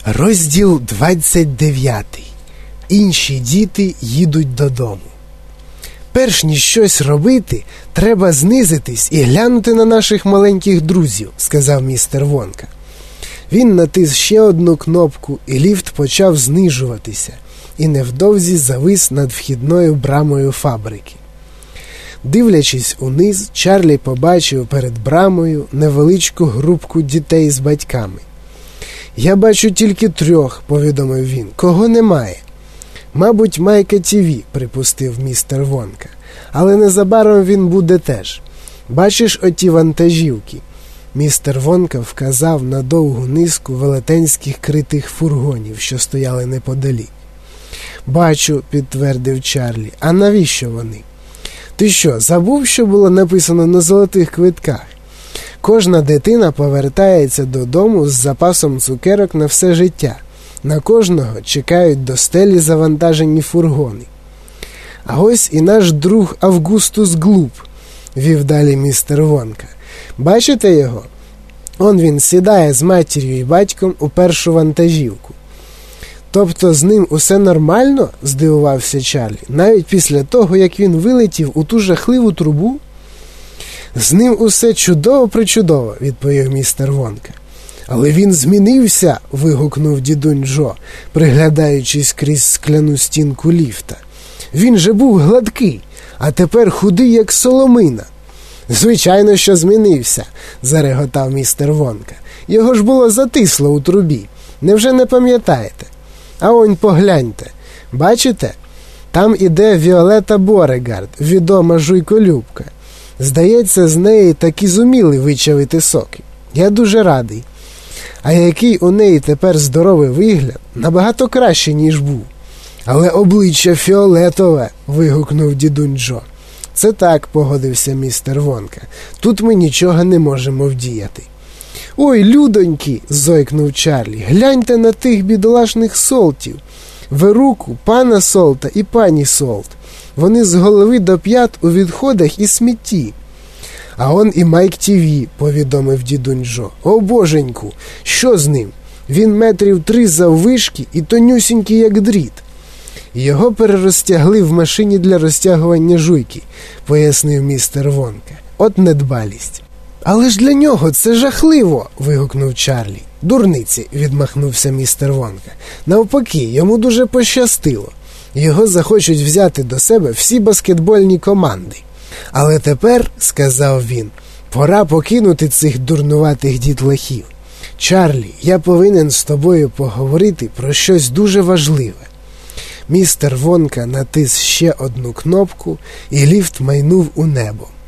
Розділ 29. Інші діти їдуть додому. Перш ніж щось робити, треба знизитись і глянути на наших маленьких друзів, сказав містер Вонка. Він натис ще одну кнопку, і ліфт почав знижуватися, і невдовзі завис над вхідною брамою фабрики. Дивлячись униз, Чарлі побачив перед брамою невеличку групку дітей з батьками. «Я бачу тільки 3, – повідомив він. Кого немає?» «Мабуть, Майка Тіві», – припустив містер Вонка. «Але незабаром він буде теж. Бачиш оті вантажівки?» Містер Вонка вказав на довгу низку велетенських критих фургонів, що стояли неподалік. «Бачу», – підтвердив Чарлі. «А навіщо вони?» «Ти що, забув, що було написано на золотих квитках? Кожна дитина повертається додому з запасом цукерок на все життя. На кожного чекають до стелі завантажені фургони». «А ось і наш друг Августус Глуп», – вів далі містер Вонка. «Бачите його? Он він сідає з матір'ю і батьком у першу вантажівку». «Тобто з ним усе нормально?» – здивувався Чарлі. «Навіть після того, як він вилетів у ту жахливу трубу?» «З ним усе чудово-причудово», – відповів містер Вонка. «Але він змінився!» – вигукнув дідунь Джо, приглядаючись крізь скляну стінку ліфта. «Він же був гладкий, а тепер худий, як соломина». «Звичайно, що змінився», – зареготав містер Вонка. «Його ж було затисло у трубі. Невже не пам'ятаєте? А онь погляньте. Бачите? Там іде Віолета Борегард, відома жуйколюбка. Здається, з неї таки зуміли вичавити соки. Я дуже радий. А який у неї тепер здоровий вигляд, набагато краще, ніж був». «Але обличчя фіолетове», – вигукнув дідунь Джо. «Це так», – погодився містер Вонка. «Тут ми нічого не можемо вдіяти». «Ой, людоньки!» – зойкнув Чарлі. «Гляньте на тих бідолашних солтів. Веруку, пана Солта і пані Солт. Вони з голови до п'ят у відходах і смітті». «А он і Майк Тіві», – повідомив дідунь Джо. «О, боженьку! Що з ним? Він 3 метри заввишки і тонюсінький, як дріт». «Його перерозтягли в машині для розтягування жуйки», – пояснив містер Вонка. «От недбалість». «Але ж для нього це жахливо!» – вигукнув Чарлі. «Дурниці!» – відмахнувся містер Вонка. «Навпаки, йому дуже пощастило. Його захочуть взяти до себе всі баскетбольні команди. Але тепер, – сказав він, – пора покинути цих дурнуватих дітлахів. Чарлі, я повинен з тобою поговорити про щось дуже важливе». Містер Вонка натис ще одну кнопку, і ліфт майнув у небо.